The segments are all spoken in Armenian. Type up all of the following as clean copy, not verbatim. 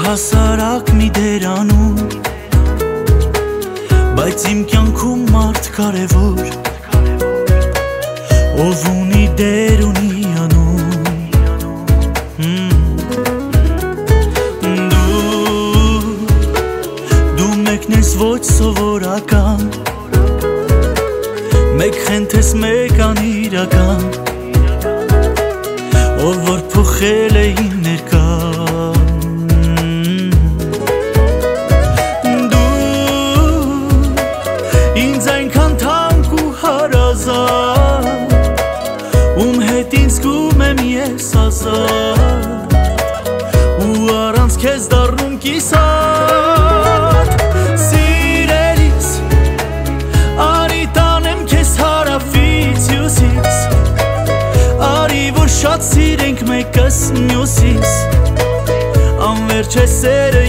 հասարակ մի դերանում, բայց իմ կյանքում մարդ կարևոր, ով ունի դեր ունի անում։ Դու մեկն ես ոչ սովորական, մեկ խենթ ես մեկ անիրական, ով որ փոխել է իմ ներկան։ Ինձ այնքան թանկ ու հարազատ, ում հետ ինձ զգում եմ ես ազատ, ու առանց քեզ դառնում կիսատ։ Սիրելիս, արի տանեմ քեզ հարավից հյուսիս, արի որ շատ սիրենք մեկս մյուսիս, անվերջ է սերը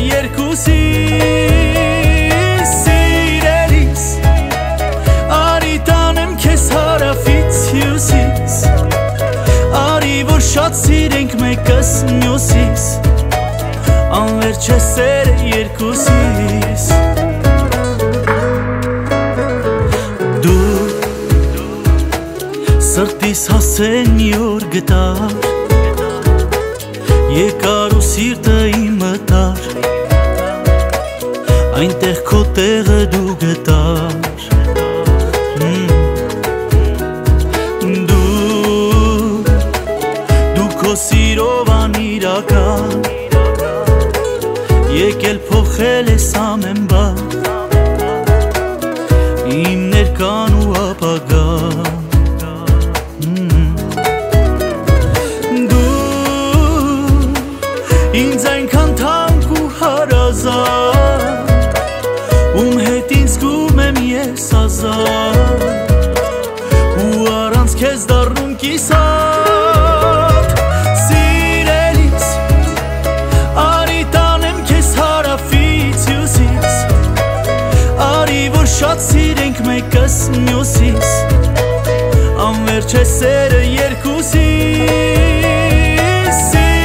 երկուսիս։ Սիրելիս, արի տանեմ քեզ հարավից հյուսիս, արի որ շատ սիրենք մեկս մյուսիս, անվերջ է սերը երկուսիս։ Դու սրտիս հասեն մի օր գտար, եկար ու սիրտը իմ մտար, այնտեղ քո տեղը դու գտար։ Դու քո սիրով անիրական, եկել փոխել ես ամեն բան, իմ ներկան ու ապագան։ Ինձ այնքան թանկ ու հարազատ, ում հետ ինձ զգում եմ ես ազատ, ու առանց քեզ դառնում կիսատ։ Սիրելիս, արի տանեմ քեզ հարավից հյուսիս, արի որ շատ սիրենք մեկս մյուսիս, անվերջ է սերը երկուսիս։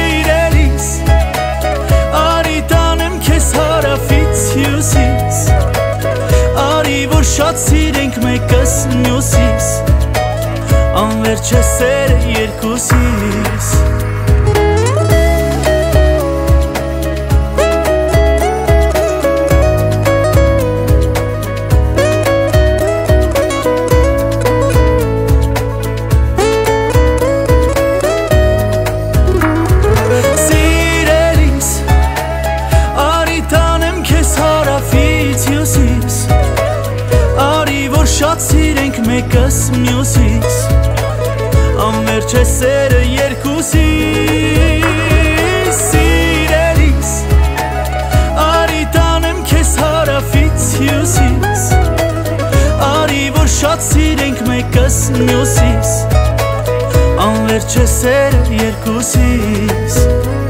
Հարավից հյուսիս, արի որ շատ սիրենք մեկս մյուսիս, անվերջ է սերը երկուսիս։ Արի որ շատ սիրենք մեկս մյուսիս, անվերջ է սերը երկուսիս։ Սիրելիս, արի տանեմ քեզ հարավից հյուսիս, արի որ շատ սիրենք մեկս մյուսիս, անվերջ է սերը երկուսիս։